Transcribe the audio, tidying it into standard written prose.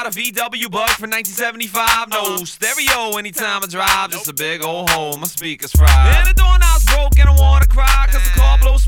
a VW Bug from 1975. No stereo anytime I drive, just a big old hole, my speakers fried. And the doorknob's broke and I wanna cry, cause the car blows